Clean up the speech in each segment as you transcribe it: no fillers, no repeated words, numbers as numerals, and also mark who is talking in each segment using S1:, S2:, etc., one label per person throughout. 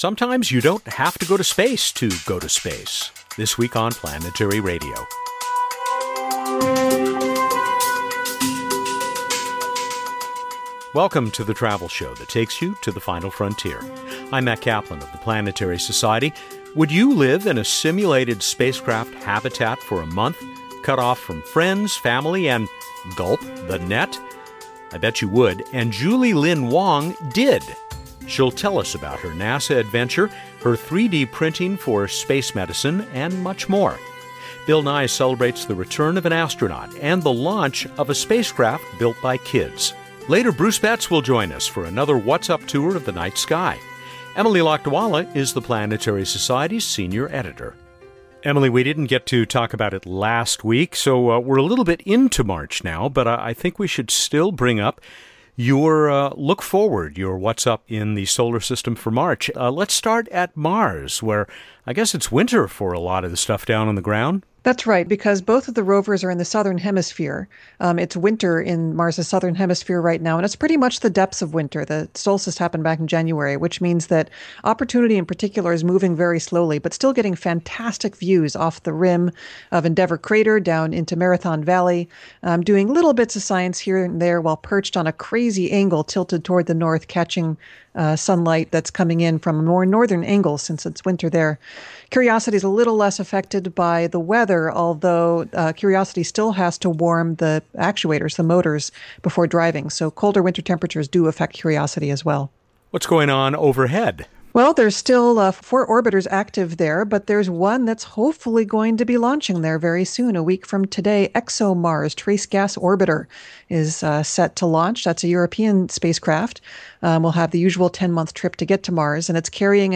S1: Sometimes you don't have to go to space to go to space. This week on Planetary Radio. Welcome to the travel show that takes you to the final frontier. I'm Matt Kaplan of the Planetary Society. Would you live in a simulated spacecraft habitat for a month, cut off from friends, family, and gulp the net? I bet you would, and Julie Lin Wang did. She'll tell us about her NASA adventure, her 3D printing for space medicine, and much more. Bill Nye celebrates the return of an astronaut and the launch of a spacecraft built by kids. Later, Bruce Betts will join us for another What's Up tour of the night sky. Emily Lakdawalla is the Planetary Society's senior editor. Emily, we didn't get to talk about it last week, so we're a little bit into March now, but I think we should still bring up your look forward, your what's up in the solar system for March. Let's start at Mars, where I guess it's winter for a lot of the stuff down on the ground.
S2: That's right, because both of the rovers are in the southern hemisphere. It's winter in Mars' southern hemisphere right now, and it's pretty much the depths of winter. The solstice happened back in January, which means that Opportunity in particular is moving very slowly, but still getting fantastic views off the rim of Endeavour Crater down into Marathon Valley, doing little bits of science here and there while perched on a crazy angle tilted toward the north, catching sunlight that's coming in from a more northern angle since it's winter there. Curiosity is a little less affected by the weather, although Curiosity still has to warm the actuators, the motors, before driving. So colder winter temperatures do affect Curiosity as well. What's going on overhead? Well, there's still 4 orbiters active there, but there's one that's hopefully going to be launching there very soon. A week from today, ExoMars Trace Gas Orbiter is set to launch. That's a European spacecraft. We'll have the usual 10-month trip to get to Mars, and it's carrying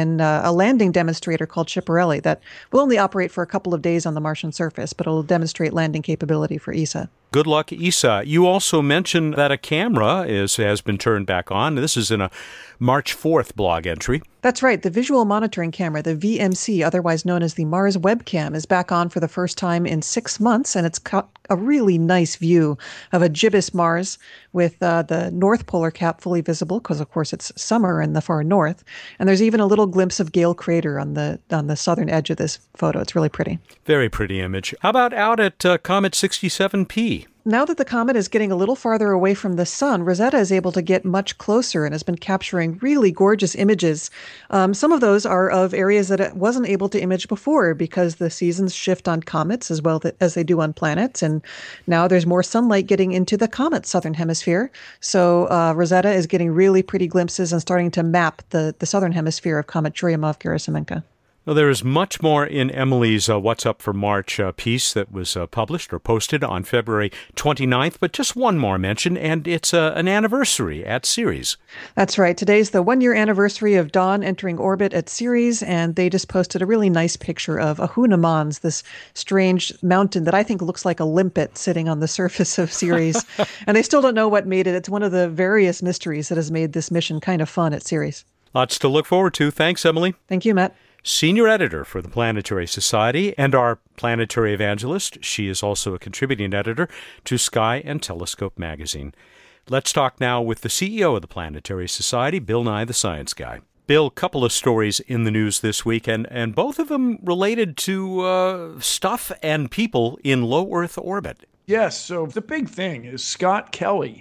S2: a landing demonstrator called Schiaparelli that will only operate for a couple of days on the Martian surface, but it'll demonstrate landing capability for ESA. Good luck, ESA. You also mentioned that a camera has been turned back on. This is in a March 4th blog entry. That's right. The visual monitoring camera, the VMC, otherwise known as the Mars Webcam, is back on for the first time in 6 months, and it's got a really nice view of a gibbous Mars with the North Polar Cap fully visible, because of course it's summer in the far north. And there's even a little glimpse of Gale Crater on the southern edge of this photo. It's really pretty. Very pretty image. How about out at Comet 67P? Now that the comet is getting a little farther away from the sun, Rosetta is able to get much closer and has been capturing really gorgeous images. Some of those are of areas that it wasn't able to image before because the seasons shift on comets as well as they do on planets. And now there's more sunlight getting into the comet's southern hemisphere. So Rosetta is getting really pretty glimpses and starting to map the southern hemisphere of Comet Churyumov-Gerasimenko. Well, there is much more in Emily's What's Up for March piece that was published or posted on February 29th, but just one more mention, and it's an anniversary at Ceres. That's right. Today's the 1-year anniversary of Dawn entering orbit at Ceres, and they just posted a really nice picture of Ahuna Mons, this strange mountain that I think looks like a limpet sitting on the surface of Ceres. And they still don't know what made it. It's one of the various mysteries that has made this mission kind of fun at Ceres. Lots to look forward to. Thanks, Emily. Thank you, Matt. Senior editor for the Planetary Society and our planetary evangelist. She is also a contributing editor to Sky and Telescope magazine. Let's talk now with the CEO of the Planetary Society, Bill Nye, the Science Guy. Bill, couple of stories in the news this week, and both of them related to stuff and people in low Earth orbit.
S3: Yes, so the big thing is Scott Kelly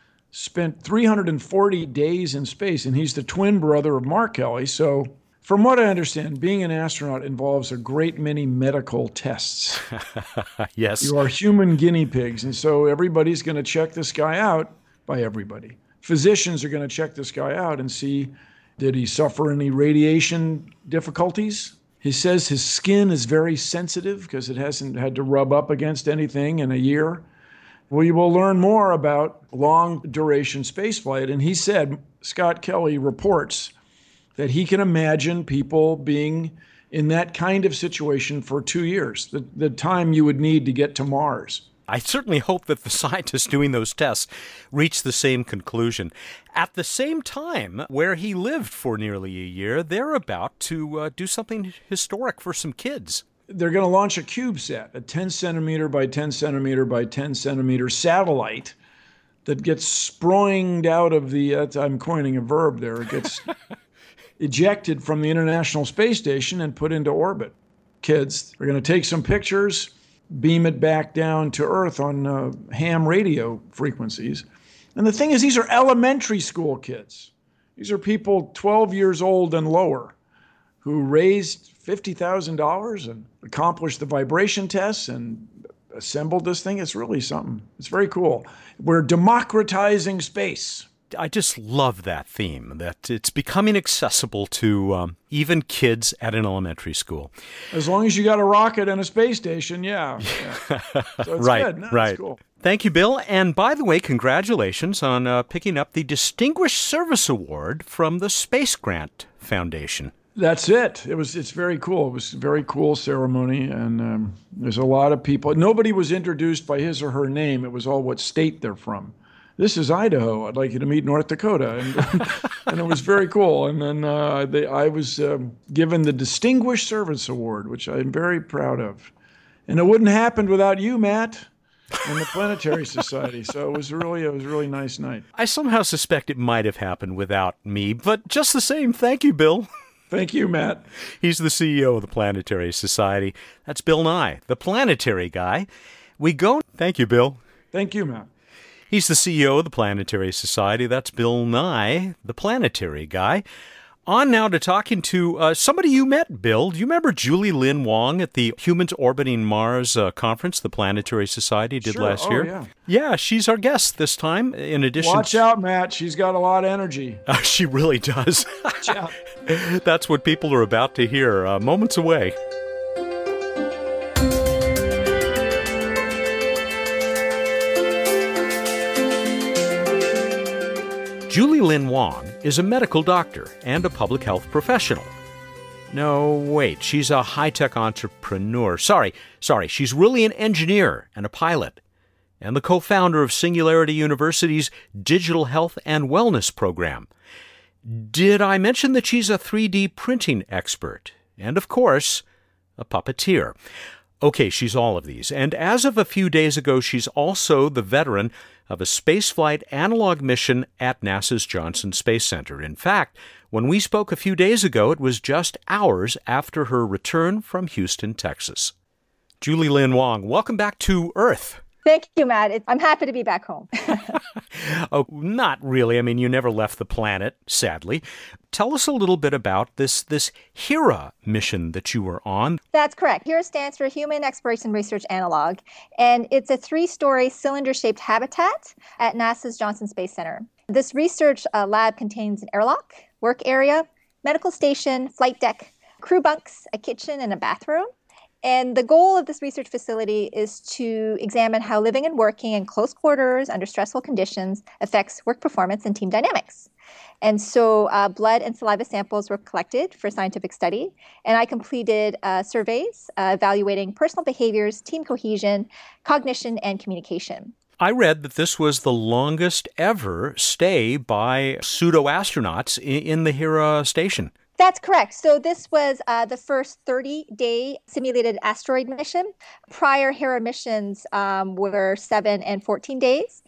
S3: spent 340 days in space, and he's the twin brother of Mark Kelly, so from what I understand, being an astronaut involves a great many medical tests.
S1: Yes.
S3: You are human guinea pigs, and so everybody's going to check this guy out. By everybody. Physicians are going to check this guy out and see, did he suffer any radiation difficulties? He says his skin is very sensitive because it hasn't had to rub up against anything in a year. We will learn more about long-duration spaceflight, and he said, Scott Kelly reports that he can imagine people being in that kind of situation for 2 years, the time you would need to get to Mars.
S1: I certainly hope that the scientists doing those tests reach the same conclusion. At the same time, where he lived for nearly a year, they're about to do something historic for some kids.
S3: They're going to launch a CubeSat, a 10 centimeter by 10 centimeter by 10 centimeter satellite that gets sproinged out of the, I'm coining a verb there, it gets ejected from the International Space Station and put into orbit. Kids are going to take some pictures, beam it back down to Earth on ham radio frequencies. And the thing is, these are elementary school kids. These are people 12 years old and lower who raised $50,000 and accomplished the vibration tests and assembled this thing. It's really something. It's very cool. We're democratizing space.
S1: I just love that theme, that it's becoming accessible to even kids at an elementary school.
S3: As long as you got a rocket and a space station, yeah. So it's
S1: Right,
S3: good. No,
S1: right.
S3: It's cool.
S1: Thank you, Bill. And by the way, congratulations on picking up the Distinguished Service Award from the Space Grant Foundation.
S3: That's it. It's very cool. It was a very cool ceremony, and there's a lot of people. Nobody was introduced by his or her name. It was all what state they're from. This is Idaho. I'd like you to meet North Dakota. And it was very cool. And then I was given the Distinguished Service Award, which I'm very proud of. And it wouldn't have happened without you, Matt, and the Planetary Society. So it was a really nice night.
S1: I somehow suspect it might have happened without me, but just the same, thank you, Bill.
S3: Thank you, Matt.
S1: He's the CEO of the Planetary Society. That's Bill Nye, the planetary guy. Thank you, Bill.
S3: Thank you, Matt.
S1: He's the CEO of the Planetary Society. That's Bill Nye, the planetary guy. On now to talking to somebody you met, Bill. Do you remember Julie Lynn Wong at the Humans Orbiting Mars conference the Planetary Society did last year?
S3: Yeah.
S1: Yeah, she's our guest this time. In addition,
S3: Watch out, Matt. She's got a lot of energy.
S1: She really does.
S3: Watch out.
S1: That's what people are about to hear moments away. Julie Lynn Wong is a medical doctor and a public health professional. No, wait, she's a high-tech entrepreneur. Sorry, she's really an engineer and a pilot, and the co-founder of Singularity University's Digital Health and Wellness program. Did I mention that she's a 3D printing expert? And of course, a puppeteer. Okay, she's all of these. And as of a few days ago, she's also the veteran of a spaceflight analog mission at NASA's Johnson Space Center. In fact, when we spoke a few days ago, it was just hours after her return from Houston, Texas. Julie Lynn Wong, welcome back to Earth.
S4: Thank you, Matt. I'm happy to be back home.
S1: Oh, not really. I mean, you never left the planet, sadly. Tell us a little bit about this HERA mission that you were on.
S4: That's correct. HERA stands for Human Exploration Research Analog, and it's a 3-story cylinder-shaped habitat at NASA's Johnson Space Center. This research lab contains an airlock, work area, medical station, flight deck, crew bunks, a kitchen, and a bathroom. And the goal of this research facility is to examine how living and working in close quarters under stressful conditions affects work performance and team dynamics. And so blood and saliva samples were collected for scientific study, and I completed surveys evaluating personal behaviors, team cohesion, cognition, and communication.
S1: I read that this was the longest ever stay by pseudo-astronauts in the HERA station.
S4: That's correct. So this was the first 30-day simulated asteroid mission. Prior HERA missions were 7 and 14 days.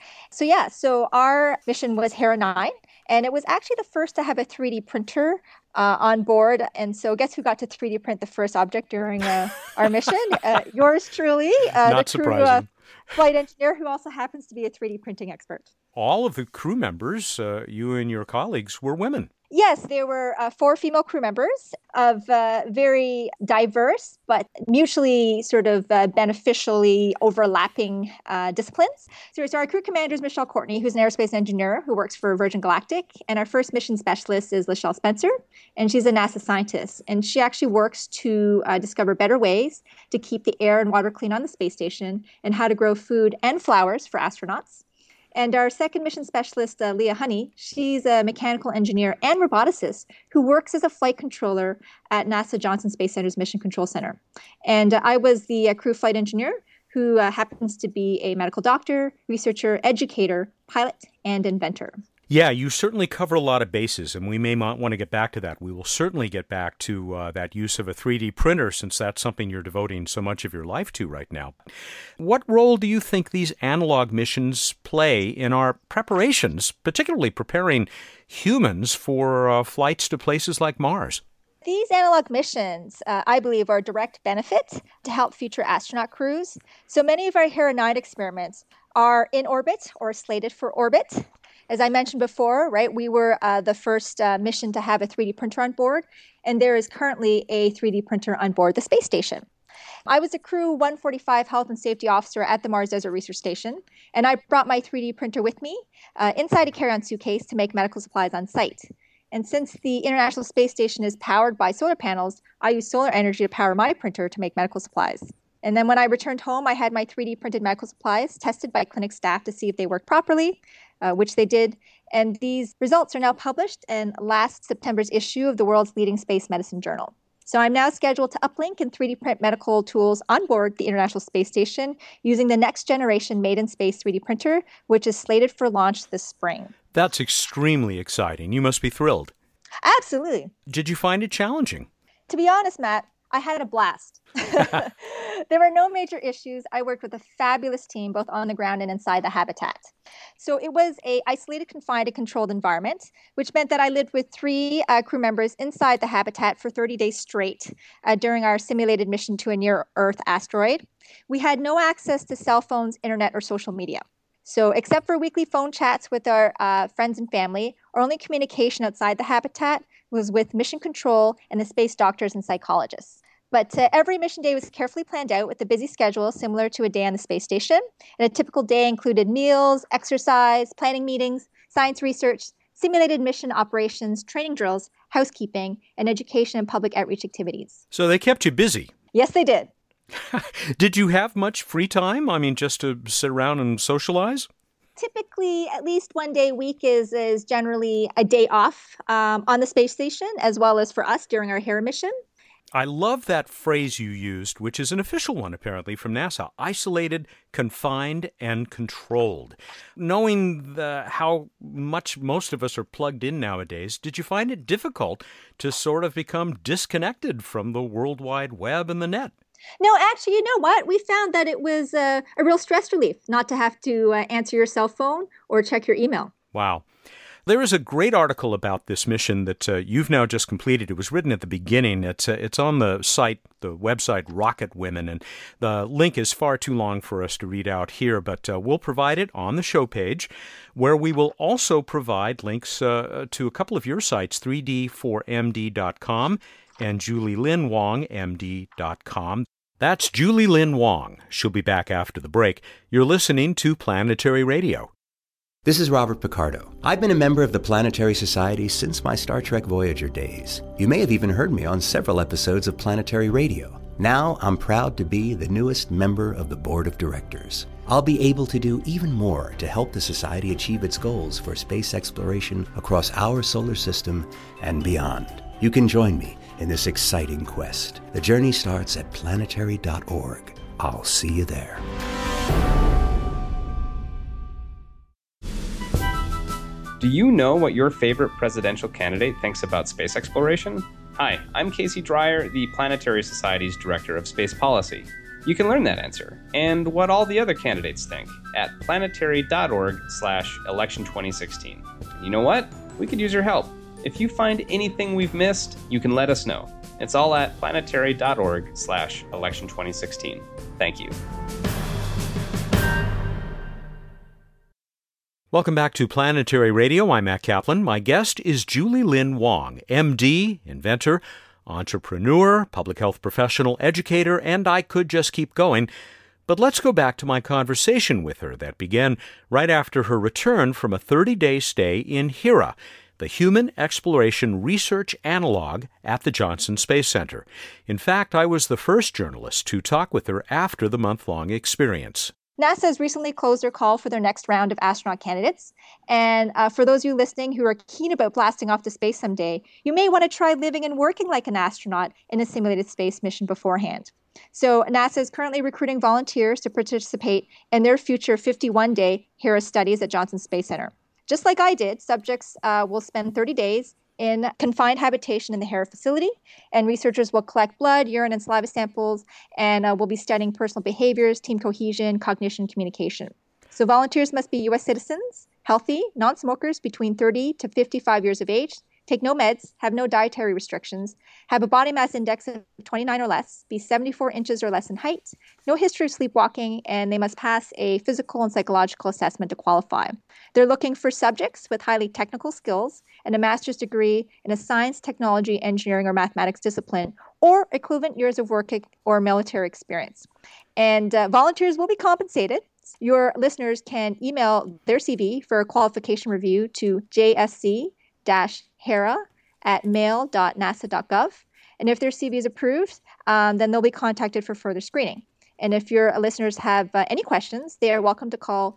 S4: So our mission was HERA 9, and it was actually the first to have a 3D printer on board. And so guess who got to 3D print the first object during our mission? Yours truly,
S1: Not
S4: the crew
S1: surprising.
S4: flight engineer who also happens to be a 3D printing expert.
S1: All of the crew members, you and your colleagues, were women.
S4: Yes, there were 4 female crew members of very diverse but mutually sort of beneficially overlapping disciplines. So our crew commander is Michelle Courtney, who's an aerospace engineer who works for Virgin Galactic. And our first mission specialist is Lachelle Spencer, and she's a NASA scientist. And she actually works to discover better ways to keep the air and water clean on the space station and how to grow food and flowers for astronauts. And our second mission specialist, Leah Honey, she's a mechanical engineer and roboticist who works as a flight controller at NASA Johnson Space Center's Mission Control Center. And I was the crew flight engineer who happens to be a medical doctor, researcher, educator, pilot, and inventor.
S1: Yeah, you certainly cover a lot of bases, and we may want to get back to that. We will certainly get back to that use of a 3D printer, since that's something you're devoting so much of your life to right now. What role do you think these analog missions play in our preparations, particularly preparing humans for flights to places like Mars?
S4: These analog missions, I believe, are a direct benefit to help future astronaut crews. So many of our Hera 9 experiments are in orbit or slated for orbit. As I mentioned before, right, we were the first mission to have a 3D printer on board, and there is currently a 3D printer on board the space station. I was a Crew 145 health and safety officer at the Mars Desert Research Station, and I brought my 3D printer with me inside a carry-on suitcase to make medical supplies on site. And since the International Space Station is powered by solar panels, I use solar energy to power my printer to make medical supplies. And then when I returned home, I had my 3D printed medical supplies tested by clinic staff to see if they worked properly, which they did. And these results are now published in last September's issue of the world's leading space medicine journal. So I'm now scheduled to uplink and 3D print medical tools on board the International Space Station using the next generation Made in Space 3D printer, which is slated for launch this spring.
S1: That's extremely exciting. You must be thrilled.
S4: Absolutely.
S1: Did you find it challenging?
S4: To be honest, Matt, I had a blast. There were no major issues. I worked with a fabulous team, both on the ground and inside the habitat. So it was an isolated, confined, and controlled environment, which meant that I lived with 3 crew members inside the habitat for 30 days straight during our simulated mission to a near-Earth asteroid. We had no access to cell phones, internet, or social media. So except for weekly phone chats with our friends and family, our only communication outside the habitat was with mission control and the space doctors and psychologists. But every mission day was carefully planned out with a busy schedule similar to a day on the space station. And a typical day included meals, exercise, planning meetings, science research, simulated mission operations, training drills, housekeeping, and education and public outreach activities.
S1: So they kept you busy.
S4: Yes, they did.
S1: Did you have much free time? I mean, just to sit around and socialize?
S4: Typically, at least one day a week is generally a day off on the space station, as well as for us during our Hera mission.
S1: I love that phrase you used, which is an official one, apparently, from NASA. Isolated, confined, and controlled. Knowing how much most of us are plugged in nowadays, did you find it difficult to sort of become disconnected from the World Wide Web and the net?
S4: No, actually, you know what? We found that it was a real stress relief not to have to answer your cell phone or check your email.
S1: Wow. There is a great article about this mission that you've now just completed. It was written at the beginning. It's on the site, the website Rocket Women, and the link is far too long for us to read out here, but we'll provide it on the show page, where we will also provide links to a couple of your sites, 3D4MD.com and JulieLynn.WongMD.com. That's Julie Lynn Wong. She'll be back after the break. You're listening to Planetary Radio.
S5: This is Robert Picardo. I've been a member of the Planetary Society since my Star Trek Voyager days. You may have even heard me on several episodes of Planetary Radio. Now I'm proud to be the newest member of the Board of Directors. I'll be able to do even more to help the Society achieve its goals for space exploration across our solar system and beyond. You can join me in this exciting quest. The journey starts at planetary.org. I'll see you there.
S6: Do you know what your favorite presidential candidate thinks about space exploration? Hi, I'm Casey Dreyer, the Planetary Society's Director of Space Policy. You can learn that answer and what all the other candidates think at planetary.org/election2016. You know what? We could use your help. If you find anything we've missed, you can let us know. It's all at planetary.org/election2016. Thank you.
S1: Welcome back to Planetary Radio. I'm Matt Kaplan. My guest is Julie Lynn Wong, MD, inventor, entrepreneur, public health professional, educator, and I could just keep going. But let's go back to my conversation with her that began right after her return from a 30-day stay in Hera, the Human Exploration Research Analog at the Johnson Space Center. In fact, I was the first journalist to talk with her after the month-long experience.
S4: NASA has recently closed their call for their next round of astronaut candidates. And for those of you listening who are keen about blasting off to space someday, you may want to try living and working like an astronaut in a simulated space mission beforehand. So NASA is currently recruiting volunteers to participate in their future 51-day Hera studies at Johnson Space Center. just like I did, subjects will spend 30 days in confined habitation in the Hera facility, and researchers will collect blood, urine, and saliva samples, and will be studying personal behaviors, team cohesion, cognition, communication. So volunteers must be U.S. citizens, healthy, non-smokers between 30 to 55 years of age, take no meds, have no dietary restrictions, have a body mass index of 29 or less, be 74 inches or less in height, no history of sleepwalking, and they must pass a physical and psychological assessment to qualify. They're looking for subjects with highly technical skills and a master's degree in a science, technology, engineering, or mathematics discipline, or equivalent years of work or military experience. And volunteers will be compensated. Your listeners can email their CV for a qualification review to jsc-hera@mail.nasa.gov. And if their CV is approved, then they'll be contacted for further screening. And if your listeners have any questions, they are welcome to call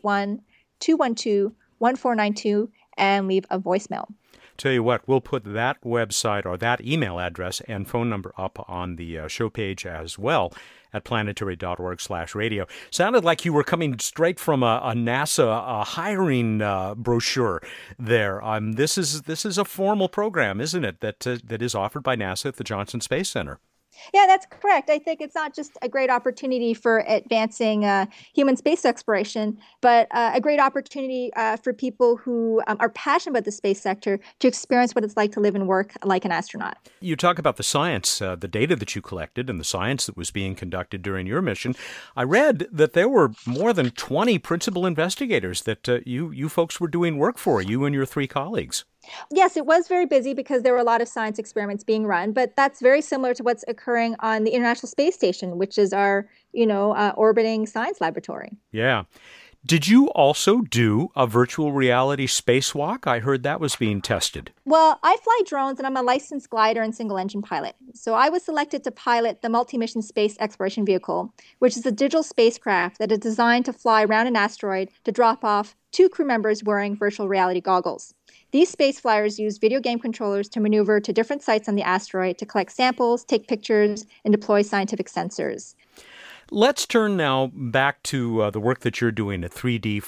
S4: 281-212-1492 and leave a voicemail.
S1: Tell you what, we'll put that website or that email address and phone number up on the show page as well at planetary.org/radio. Sounded like you were coming straight from a NASA hiring brochure there. This is a formal program, isn't it, that is offered by NASA at the Johnson Space Center?
S4: Yeah, that's correct. I think it's not just a great opportunity for advancing human space exploration, but a great opportunity for people who are passionate about the space sector to experience what it's like to live and work like an astronaut.
S1: You talk about the science, the data that you collected and the science that was being conducted during your mission. I read that there were more than 20 principal investigators that you folks were doing work for, you and your 3 colleagues.
S4: Yes, it was very busy because there were a lot of science experiments being run, but that's very similar to what's occurring on the International Space Station, which is our, orbiting science laboratory.
S1: Yeah. Did you also do a virtual reality spacewalk? I heard that was being tested.
S4: Well, I fly drones and I'm a licensed glider and single-engine pilot. So I was selected to pilot the Multi-Mission Space Exploration Vehicle, which is a digital spacecraft that is designed to fly around an asteroid to drop off 2 crew members wearing virtual reality goggles. These space flyers use video game controllers to maneuver to different sites on the asteroid to collect samples, take pictures, and deploy scientific sensors.
S1: Let's turn now back to the work that you're doing at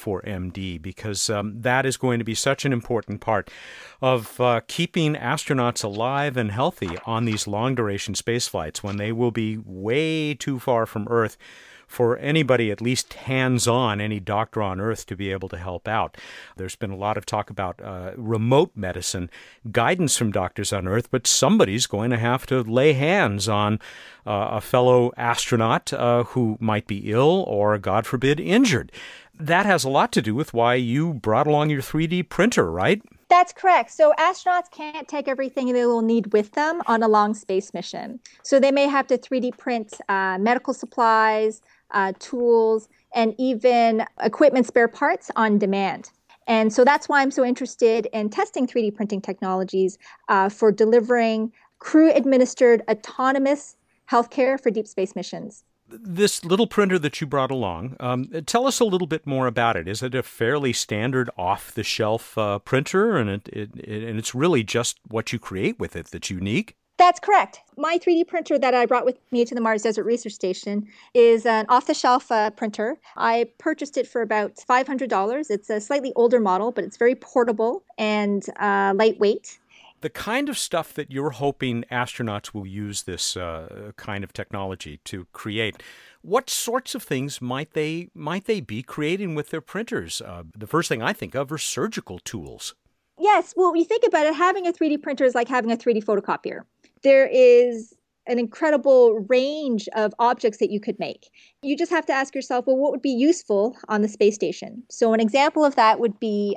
S1: 3D4MD, because that is going to be such an important part of keeping astronauts alive and healthy on these long-duration space flights when they will be way too far from Earth for anybody, at least hands-on, any doctor on Earth to be able to help out. There's been a lot of talk about remote medicine, guidance from doctors on Earth, but somebody's going to have to lay hands on a fellow astronaut who might be ill or, God forbid, injured. That has a lot to do with why you brought along your 3D printer, right?
S4: That's correct. So astronauts can't take everything they will need with them on a long space mission. So they may have to 3D print medical supplies, tools, and even equipment spare parts on demand. And so that's why I'm so interested in testing 3D printing technologies for delivering crew-administered autonomous healthcare for deep space missions.
S1: This little printer that you brought along, tell us a little bit more about it. Is it a fairly standard off-the-shelf printer, and it's really just what you create with it that's unique?
S4: That's correct. My 3D printer that I brought with me to the Mars Desert Research Station is an off-the-shelf printer. I purchased it for about $500. It's a slightly older model, but it's very portable and lightweight.
S1: The kind of stuff that you're hoping astronauts will use this kind of technology to create, what sorts of things might they be creating with their printers? The first thing I think of are surgical tools.
S4: Yes. Well, you think about it, having a 3D printer is like having a 3D photocopier. There is an incredible range of objects that you could make. You just have to ask yourself, well, what would be useful on the space station? So an example of that would be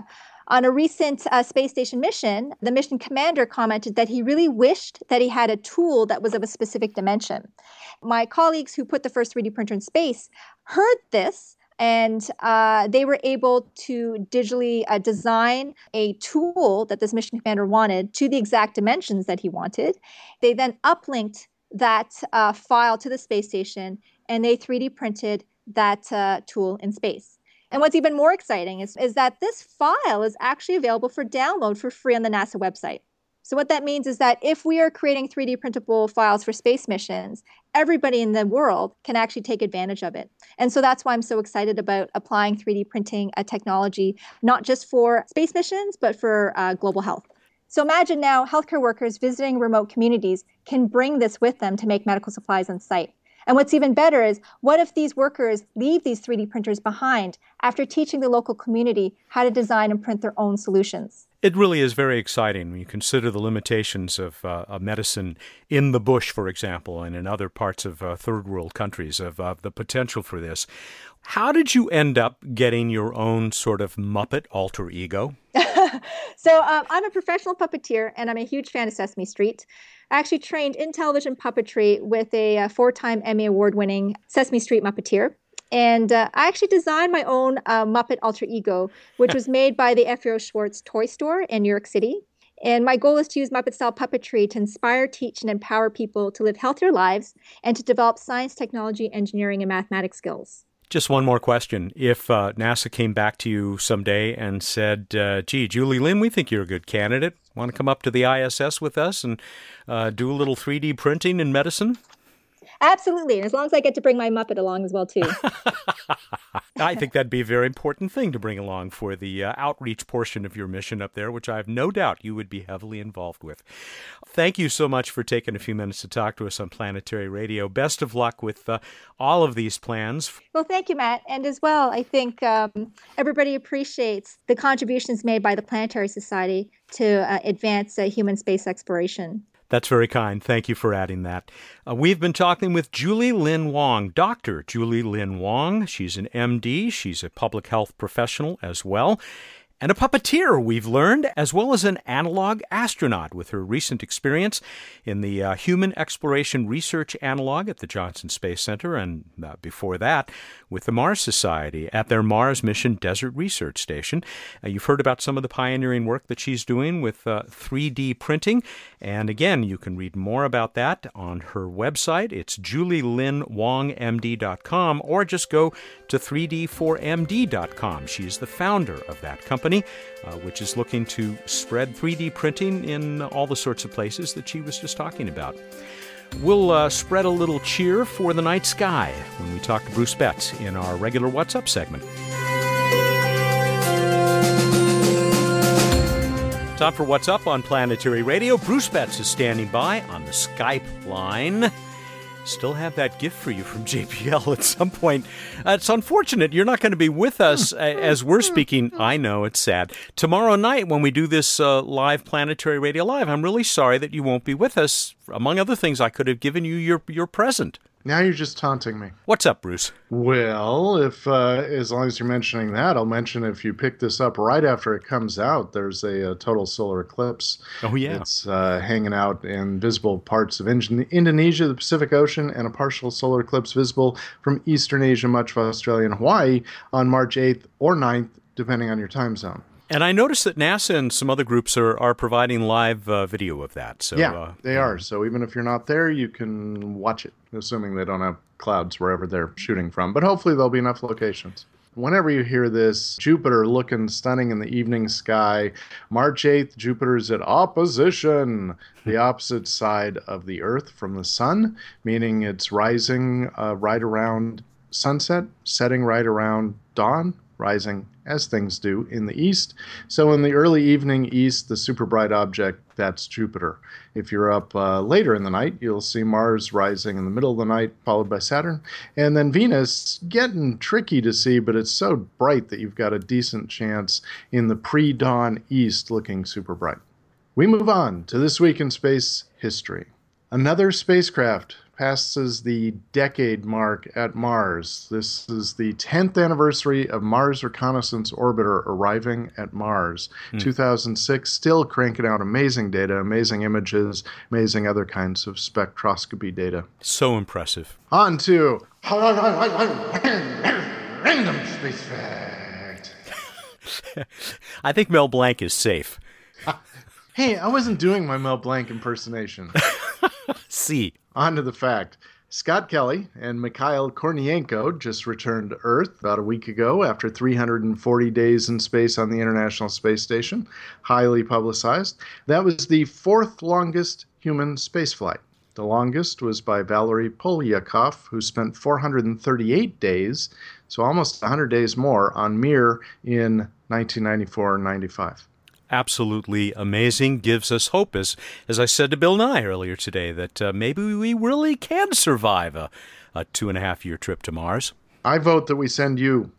S4: on a recent space station mission, the mission commander commented that he really wished that he had a tool that was of a specific dimension. My colleagues who put the first 3D printer in space heard this, and they were able to digitally design a tool that this mission commander wanted to the exact dimensions that he wanted. They then uplinked that file to the space station, and they 3D printed that tool in space. And what's even more exciting is that this file is actually available for download for free on the NASA website. So what that means is that if we are creating 3D printable files for space missions, everybody in the world can actually take advantage of it. And so that's why I'm so excited about applying 3D printing technology, not just for space missions, but for global health. So imagine now healthcare workers visiting remote communities can bring this with them to make medical supplies on site. And what's even better is, what if these workers leave these 3D printers behind after teaching the local community how to design and print their own solutions?
S1: It really is very exciting when you consider the limitations of medicine in the bush, for example, and in other parts of third world countries, of the potential for this. How did you end up getting your own sort of Muppet alter ego?
S4: So I'm a professional puppeteer, and I'm a huge fan of Sesame Street. I actually trained in television puppetry with a 4-time Emmy Award-winning Sesame Street Muppeteer. And I actually designed my own Muppet alter ego, which was made by the F.A.O. Schwartz Toy Store in New York City. And my goal is to use Muppet-style puppetry to inspire, teach, and empower people to live healthier lives and to develop science, technology, engineering, and mathematics skills.
S1: Just one more question. If NASA came back to you someday and said, gee, Julie Lin, we think you're a good candidate. Want to come up to the ISS with us and do a little 3D printing in medicine?
S4: Absolutely. And as long as I get to bring my Muppet along as well, too.
S1: I think that'd be a very important thing to bring along for the outreach portion of your mission up there, which I have no doubt you would be heavily involved with. Thank you so much for taking a few minutes to talk to us on Planetary Radio. Best of luck with all of these plans.
S4: Well, thank you, Matt. And as well, I think everybody appreciates the contributions made by the Planetary Society to advance human space exploration.
S1: That's very kind. Thank you for adding that. We've been talking with Julie Lin Wong, Dr. Julie Lin Wong. She's an MD. She's a public health professional as well. And a puppeteer, we've learned, as well as an analog astronaut with her recent experience in the Human Exploration Research Analog at the Johnson Space Center, and before that, with the Mars Society at their Mars Mission Desert Research Station. You've heard about some of the pioneering work that she's doing with 3D printing, and again, you can read more about that on her website. It's julielinwongmd.com, or just go to 3d4md.com. She's the founder of that company, which is looking to spread 3D printing in all the sorts of places that she was just talking about. We'll spread a little cheer for the night sky when we talk to Bruce Betts in our regular What's Up segment. Time for What's Up on Planetary Radio. Bruce Betts is standing by on the Skype line. Still have that gift for you from JPL at some point. It's unfortunate you're not going to be with us as we're speaking. I know, it's sad. Tomorrow night when we do this live Planetary Radio Live, I'm really sorry that you won't be with us. Among other things, I could have given you your present.
S7: Now you're just taunting me.
S1: What's up, Bruce?
S7: Well, if as long as you're mentioning that, I'll mention if you pick this up right after it comes out, there's a total solar eclipse.
S1: Oh, yeah.
S7: It's hanging out in visible parts of Indonesia, the Pacific Ocean, and a partial solar eclipse visible from Eastern Asia, much of Australia and Hawaii on March 8th or 9th, depending on your time zone.
S1: And I noticed that NASA and some other groups are providing live video of that. So
S7: yeah, they are. So even if you're not there, you can watch it, assuming they don't have clouds wherever they're shooting from. But hopefully there'll be enough locations. Whenever you hear this, Jupiter looking stunning in the evening sky. March 8th, Jupiter is at opposition, the opposite side of the Earth from the sun, meaning it's rising right around sunset, setting right around dawn, rising as things do in the east. So in the early evening east, the super bright object, that's Jupiter. If you're up later in the night, you'll see Mars rising in the middle of the night, followed by Saturn. And then Venus, getting tricky to see, but it's so bright that you've got a decent chance in the pre-dawn east looking super bright. We move on to This Week in Space History. Another spacecraft passes the decade mark at Mars. This is the 10th anniversary of Mars Reconnaissance Orbiter arriving at Mars. 2006, still cranking out amazing data, amazing images, amazing other kinds of spectroscopy data.
S1: So impressive.
S7: On to Random Space Fact.
S1: I think Mel Blanc is safe.
S7: Hey, I wasn't doing my Mel Blanc impersonation.
S1: See.
S7: On to the fact. Scott Kelly and Mikhail Kornienko just returned to Earth about a week ago after 340 days in space on the International Space Station. Highly publicized. That was the fourth longest human spaceflight. The longest was by Valery Polyakov, who spent 438 days, so almost 100 days more, on Mir in 1994-95.
S1: Absolutely amazing. Gives us hope, as I said to Bill Nye earlier today, that maybe we really can survive a 2.5-year trip to Mars.
S7: I vote that we send you.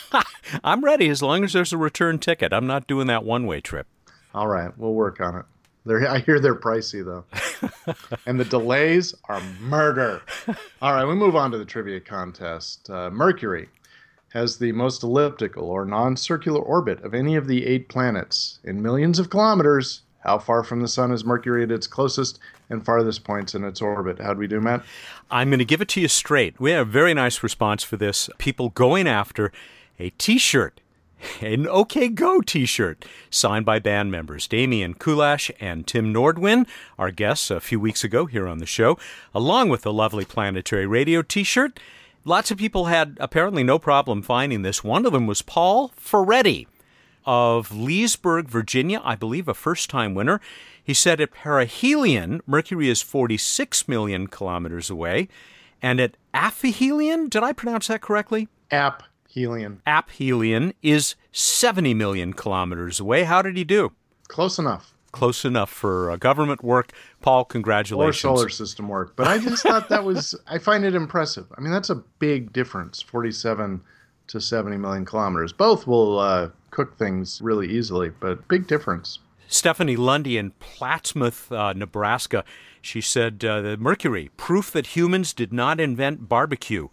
S1: I'm ready as long as there's a return ticket. I'm not doing that one-way trip.
S7: All right, we'll work on it. I hear they're pricey, though. And the delays are murder. All right, we move on to the trivia contest. Mercury has the most elliptical or non-circular orbit of any of the 8 planets. In millions of kilometers, how far from the sun is Mercury at its closest and farthest points in its orbit? How'd we do, Matt?
S1: I'm going to give it to you straight. We have a very nice response for this. People going after a T-shirt, an OK Go T-shirt, signed by band members Damian Kulash and Tim Nordwin, our guests a few weeks ago here on the show, along with the lovely Planetary Radio T-shirt. Lots of people had apparently no problem finding this. One of them was Paul Ferretti of Leesburg, Virginia, I believe a first-time winner. He said at perihelion, Mercury is 46 million kilometers away, and at aphelion, did I pronounce that correctly?
S7: Aphelion.
S1: Aphelion is 70 million kilometers away. How did he do?
S7: Close enough.
S1: Close enough for government work. Paul, congratulations.
S7: Or solar system work. But I just thought I find it impressive. I mean, that's a big difference, 47 to 70 million kilometers. Both will cook things really easily, but big difference.
S1: Stephanie Lundy in Plattsmouth, Nebraska, she said, the Mercury, proof that humans did not invent barbecue.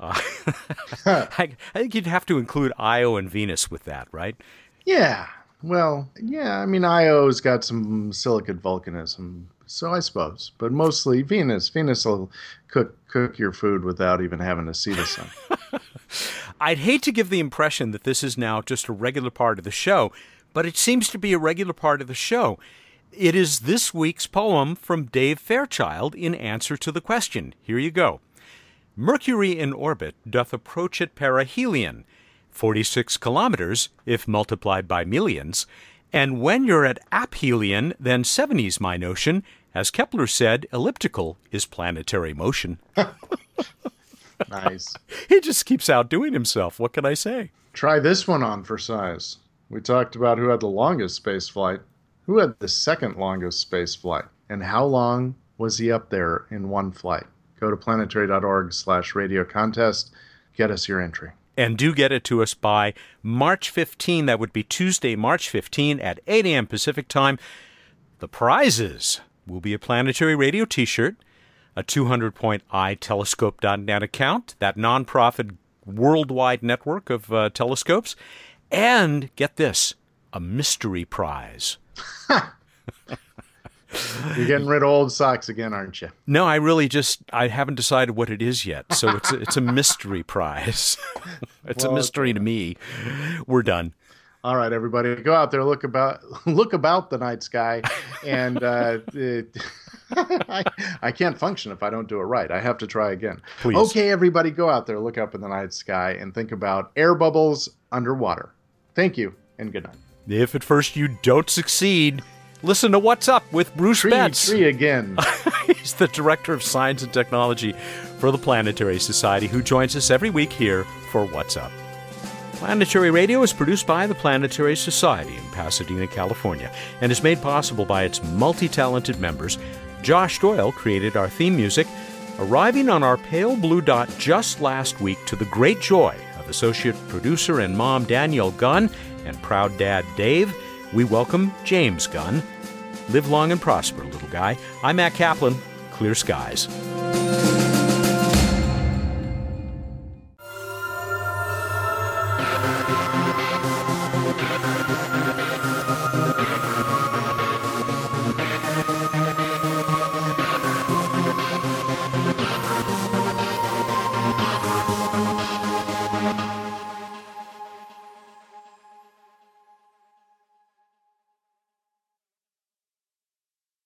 S1: I think you'd have to include Io and Venus with that, right?
S7: Yeah. Well, yeah, I mean, Io's got some silicate volcanism, so I suppose. But mostly Venus. Venus will cook your food without even having to see the sun.
S1: I'd hate to give the impression that this is now just a regular part of the show, but it seems to be a regular part of the show. It is this week's poem from Dave Fairchild in answer to the question. Here you go. Mercury in orbit doth approach at perihelion, 46 kilometers, if multiplied by millions, and when you're at aphelion, then 70's my notion. As Kepler said, elliptical is planetary motion.
S7: Nice.
S1: He just keeps outdoing himself. What can I say?
S7: Try this one on for size. We talked about who had the longest space flight. Who had the second longest space flight? And how long was he up there in one flight? Go to planetary.org/radio contest. Get us your entry.
S1: And do get it to us by March 15. That would be Tuesday, March 15 at 8 a.m. Pacific time. The prizes will be a Planetary Radio T-shirt, a 200-point iTelescope.net account, that nonprofit worldwide network of telescopes, and, get this, a mystery prize.
S7: You're getting rid of old socks again, aren't you?
S1: No, I haven't decided what it is yet. So it's a mystery prize. It's a mystery to me. We're done.
S7: All right, everybody, go out there, look about the night sky, and I can't function if I don't do it right. I have to try again.
S1: Please.
S7: Okay, everybody, go out there, look up in the night sky, and think about air bubbles underwater. Thank you, and good night.
S1: If at first you don't succeed, listen to What's Up with Bruce Betts.
S7: Tree again.
S1: He's the Director of Science and Technology for the Planetary Society, who joins us every week here for What's Up. Planetary Radio is produced by the Planetary Society in Pasadena, California, and is made possible by its multi-talented members. Josh Doyle created our theme music, arriving on our pale blue dot just last week to the great joy of associate producer and mom Danielle Gunn and proud dad Dave. We welcome James Gunn. Live long and prosper, little guy. I'm Matt Kaplan. Clear skies.